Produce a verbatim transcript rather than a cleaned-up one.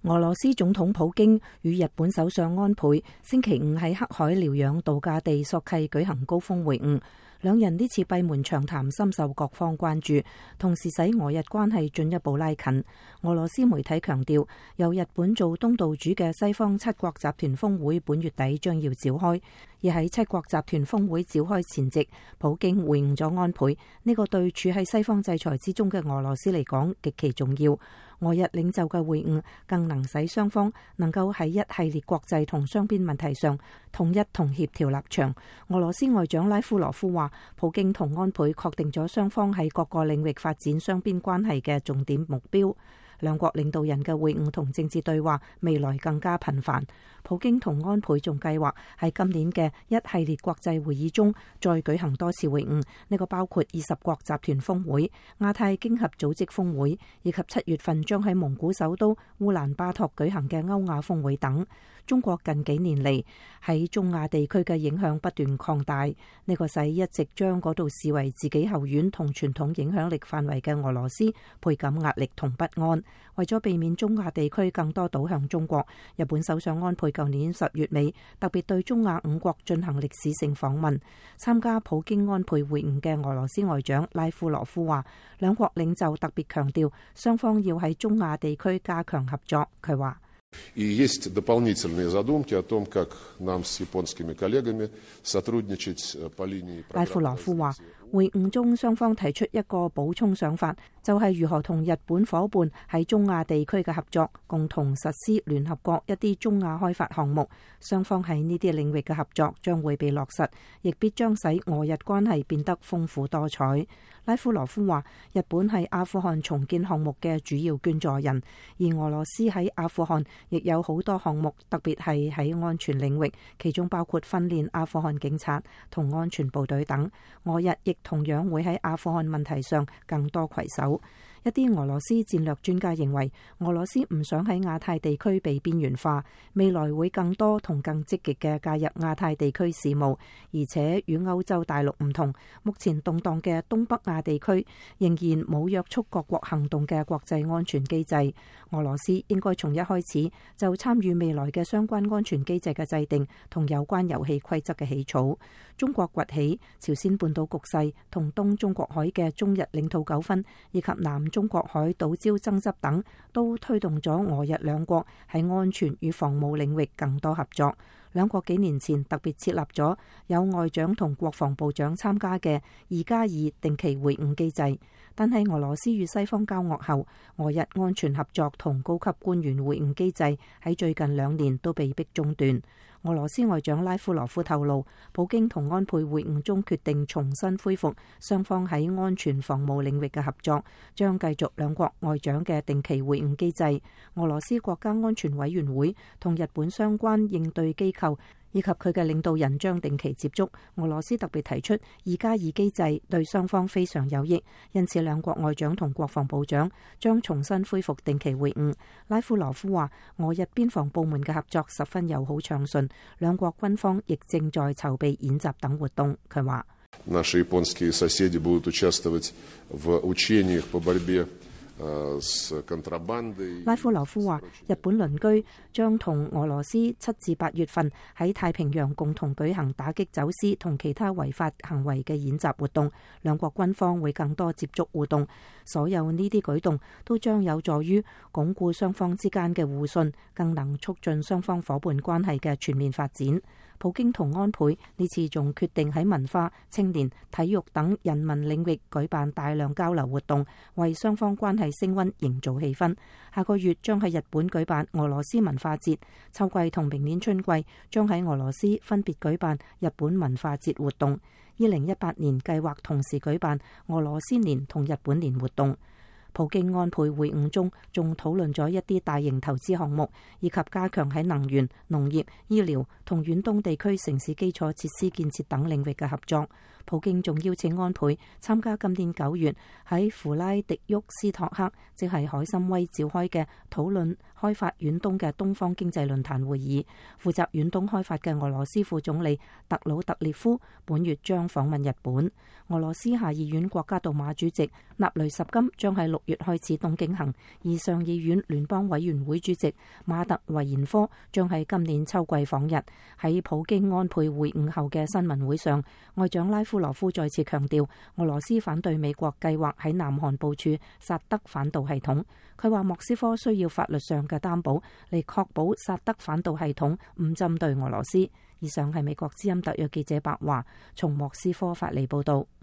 俄羅斯總統普京與日本首相安倍星期五喺黑海療養度假地索契舉行高峰會晤，兩人呢次閉門長談深受各方關注，同時使俄日關係進一步拉近。俄羅斯媒體強調，由日本做東道主嘅西方七國集團峰會本月底將要召開，而喺七國集團峰會召開前夕，普京會晤咗安倍，呢、這個對處喺西方制裁之中嘅俄羅斯嚟講極其重要。俄日領袖嘅會晤更能使雙方能夠喺一系列國際同雙邊問題上統一同協調立場。俄羅斯外長拉夫羅夫話，普京同安倍確定咗雙方喺各個領域發展雙邊關係嘅重點目標。兩國領導人嘅會晤同政治對話未來更加頻繁。普京同安倍仲計劃喺今年嘅一系列國際會議中再舉行多次會晤，呢個包括二十國集團峰會、亞太經合組織峰會，以及七月份將喺蒙古首都烏蘭巴托舉行嘅歐亞峰會等。中國近幾年嚟喺中亞地區嘅影響不斷擴大，呢個使一直將嗰度視為自己後院同傳統影響力範圍嘅俄羅斯倍感壓力同不安。為咗避免中亞地區更多倒向中國，日本首相安倍舊年十月尾特別對中亞五國進行歷史性訪問。參加普京安倍會晤嘅俄羅斯外長拉夫羅夫話，兩國領袖特別強調雙方要喺中亞地區加強合作。佢話， И есть дополнительные задумки о том, как нам с японскими коллегами сотрудничать по линии программы развития. 拉夫羅夫話，會晤中雙方提出一個補充想法，就係如何同日本夥伴喺中亞地區嘅合作，共同實施聯合國一啲中亞開發項目。雙方喺呢啲領域嘅合作將會被落實，亦必將使俄日關係變得豐富多彩。拉夫羅夫話，日本係阿富汗重建項目嘅主要捐助人，而俄羅斯喺阿富汗亦有好多項目，特別係喺安全領域，其中包括訓練阿富汗警察同安全部隊等。俄日亦同樣會喺阿富汗問題上更多攜手。一啲俄羅斯戰略專家認為，俄羅斯唔想喺亞太地區被邊緣化，未來會更多同更積極嘅介入亞太地區事務，而且與歐洲大陸唔同，目前動盪嘅東北亞地區仍然冇約束各國行動嘅國際安全機制。俄羅斯應該從一開始就參與未來嘅相關安全機制嘅制定同有關遊戲規則嘅起草。中國崛起、朝鮮半島局勢同東中國海嘅中日領土糾紛以及南中國海島礁爭執等，都推動咗俄日兩國喺安全與防務領域更多合作。兩國幾年前特別設立咗有外長同國防部長參加嘅二加二定期會晤機制，但係俄羅斯與西方交惡後，俄日安全合作同高級官員會晤機制喺最近兩年都被迫中斷。俄羅斯外長拉夫羅夫透露，普京同安倍會晤中決定重新恢復雙方喺安全防務領域嘅合作，將繼續兩國外長嘅定期會晤機制。俄羅斯國家安全委員會同日本相關應對機構以及佢嘅領導人將定期接觸。俄羅斯特別提出二加二機制對雙方非常有益，因此兩國外長同國防部長將重新恢復定期會晤。拉夫羅夫話，俄日邊防部門嘅合作十分友好暢順，兩國軍方亦正在籌備演習等活動。佢話， Наши японские соседи будут участвовать в учениях по борьбе 拉夫羅夫話，日本鄰居將同俄羅斯七至八月份喺太平洋共同舉行打擊走私同其他違法行為嘅演習活動，兩國軍方會更多接觸互動。所有呢啲舉動都將有助於鞏固雙方之間嘅互信，更能促進雙方夥伴關係嘅全面發展。普京同安倍呢次仲決定喺文化、青年、體育等人民領域舉辦大量交流活動，為雙方關係升溫營造氣氛。下個月將喺日本舉辦俄羅斯文化節，秋季同明年春季將喺俄羅斯分別舉辦日本文化節活動。二零一八年計劃同時舉辦俄羅斯年同日本年活動。普京安倍會晤中仲討論咗一啲大型投資項目，以及加強喺能源、農業、醫療同遠東地區城市基礎設施建設等領域嘅合作。 普京仲邀請安倍參加今年九月喺弗拉迪沃斯托克，即係海參崴召開嘅討論開發遠東嘅東方經濟論壇會議。負責遠東開發嘅俄羅斯副總理特魯特列夫本月將訪問日本。俄羅斯下議院國家杜馬主席納雷什金將喺六月開始東京行，而上議院聯邦委員會主席馬特維延科將喺今年秋季訪日。喺普京安倍會晤後嘅新聞會上，外長拉夫羅夫再次強調，俄羅斯反對美國計劃喺南韓部署薩德反導系統。佢話莫斯科需要法律上嘅擔保嚟確保薩德反導系統唔針對俄羅斯。以上係美國之音特約記者白華從莫斯科發嚟報道。